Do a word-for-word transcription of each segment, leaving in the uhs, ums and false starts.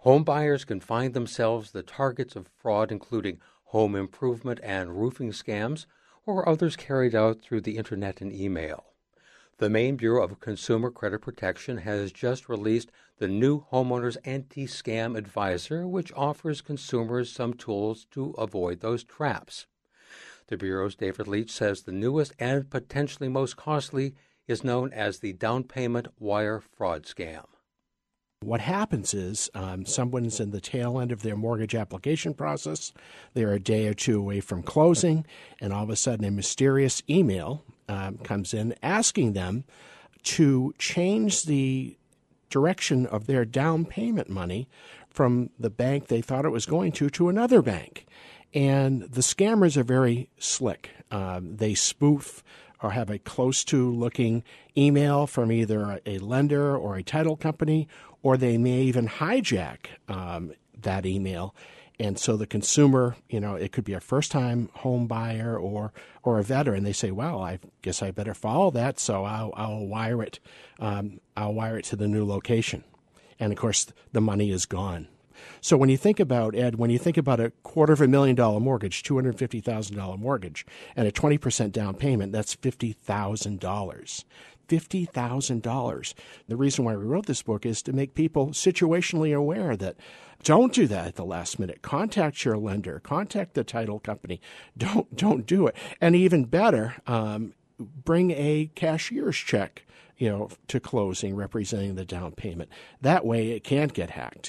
Home buyers can find themselves the targets of fraud, including home improvement and roofing scams, or others carried out through the internet and email. The Maine Bureau of Consumer Credit Protection has just released the new Homeowners Anti-Scam Advisor, which offers consumers some tools to avoid those traps. The Bureau's David Leach says the newest and potentially most costly is known as the down payment wire fraud scam. What happens is um, someone's in the tail end of their mortgage application process. They're a day or two away from closing, and all of a sudden a mysterious email um, comes in asking them to change the direction of their down payment money from the bank they thought it was going to to another bank. And the scammers are very slick. Um, they spoof or have a close-to-looking email from either a lender or a title company, or they may even hijack um, that email. And so the consumer, you know, it could be a first-time home buyer or or a veteran. They say, well, I guess I better follow that, so I'll, I'll wire it. Um, I'll wire it to the new location. And, of course, the money is gone. So when you think about, Ed, when you think about a quarter of a million dollar mortgage, two hundred fifty thousand dollars mortgage, and a twenty percent down payment, that's fifty thousand dollars. fifty thousand dollars. The reason why we wrote this book is to make people situationally aware that don't do that at the last minute. Contact your lender. Contact the title company. Don't don't do it. And even better, um, bring a cashier's check, you know, to closing representing the down payment. That way it can't get hacked.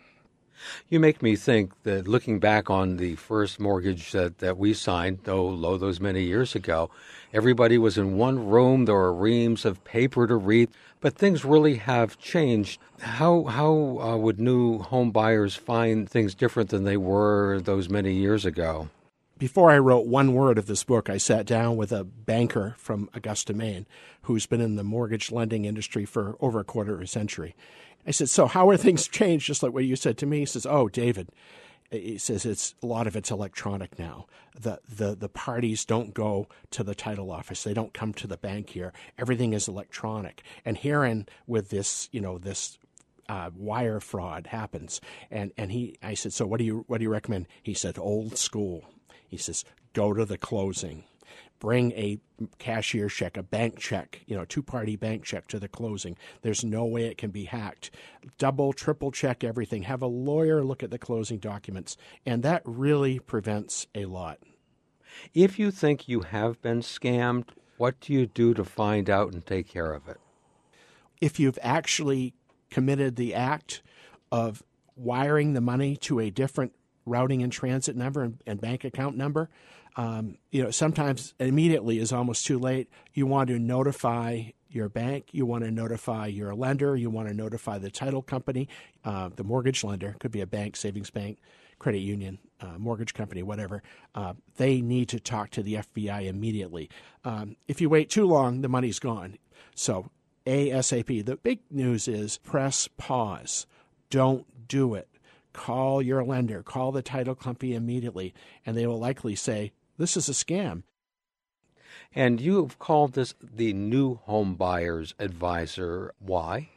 You make me think that looking back on the first mortgage that, that we signed, though lo those many years ago, everybody was in one room. There were reams of paper to read, but things really have changed. How how uh, would new home buyers find things different than they were those many years ago? Before I wrote one word of this book, I sat down with a banker from Augusta, Maine, who's been in the mortgage lending industry for over a quarter of a century. I said, so how are things changed? Just like what you said to me. He says, oh, David, he says it's a lot of it's electronic now. The, the the parties don't go to the title office. They don't come to the bank here. Everything is electronic. And herein with this, you know, this uh, wire fraud happens. And and he, I said, so what do you what do you recommend? He said, old school. He says, go to the closing. Bring a cashier's check, a bank check, you know, two-party bank check to the closing. There's no way it can be hacked. Double, triple check everything. Have a lawyer look at the closing documents. And that really prevents a lot. If you think you have been scammed, what do you do to find out and take care of it? If you've actually committed the act of wiring the money to a different routing and transit number and, and bank account number, Um, you know, sometimes immediately is almost too late. You want to notify your bank. You want to notify your lender. You want to notify the title company, uh, the mortgage lender. Could be a bank, savings bank, credit union, uh, mortgage company, whatever. Uh, they need to talk to the F B I immediately. Um, if you wait too long, the money's gone. So ASAP. The big news is press pause. Don't do it. Call your lender. Call the title company immediately, and they will likely say, this is a scam. And you have called this the new home buyer's advisor. Why?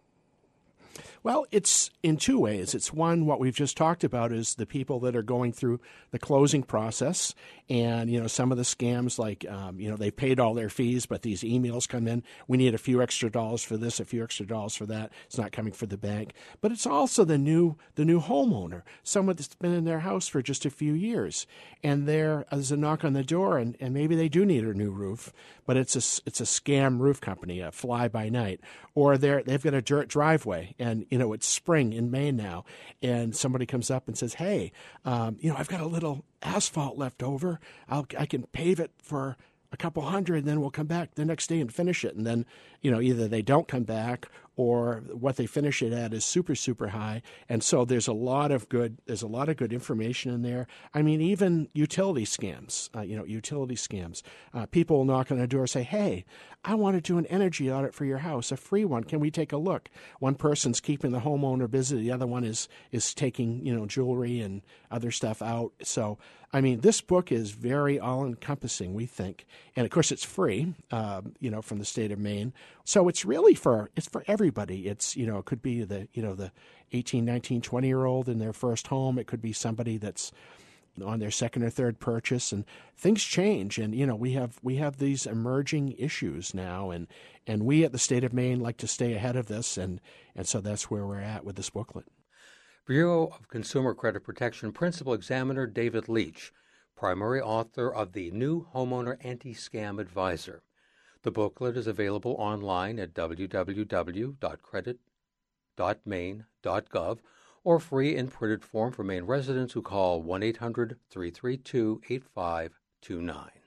Well, it's in two ways. It's one, what we've just talked about is the people that are going through the closing process. And, you know, some of the scams like, um, you know, they've paid all their fees, but these emails come in. We need a few extra dollars for this, a few extra dollars for that. It's not coming for the bank. But it's also the new the new homeowner, someone that's been in their house for just a few years. And there is a knock on the door, and, and maybe they do need a new roof, but it's a, it's a scam roof company, a fly-by-night. Or they're, they've got a dirt driveway, and, you know, it's spring in Maine now, and somebody comes up and says, hey, um, you know, I've got a little asphalt left over. I'll, I can pave it for a couple hundred, and then we'll come back the next day and finish it. And then, you know, either they don't come back or what they finish it at is super, super high. And so there's a lot of good, there's a lot of good information in there. I mean, even utility scams, uh, you know, utility scams. Uh, people will knock on the door and say, hey, I want to do an energy audit for your house, a free one. Can we take a look? One person's keeping the homeowner busy. The other one is is taking, you know, jewelry and other stuff out. So, I mean, this book is very all-encompassing, we think. And, of course, it's free, um, you know, from the state of Maine. So it's really for, it's for everyone. everybody. It's, you know, it could be the, you know, the eighteen, nineteen, twenty year old in their first home. It could be somebody that's on their second or third purchase, and things change. And, you know, we have we have these emerging issues now, and, and we at the state of Maine like to stay ahead of this, and, and so that's where we're at with this booklet. Bureau of Consumer Credit Protection Principal Examiner David Leach, primary author of the New Homeowner Anti-Scam Advisor. The booklet is available online at w w w dot credit dot maine dot gov or free in printed form for Maine residents who call one eight hundred, three three two, eight five two nine.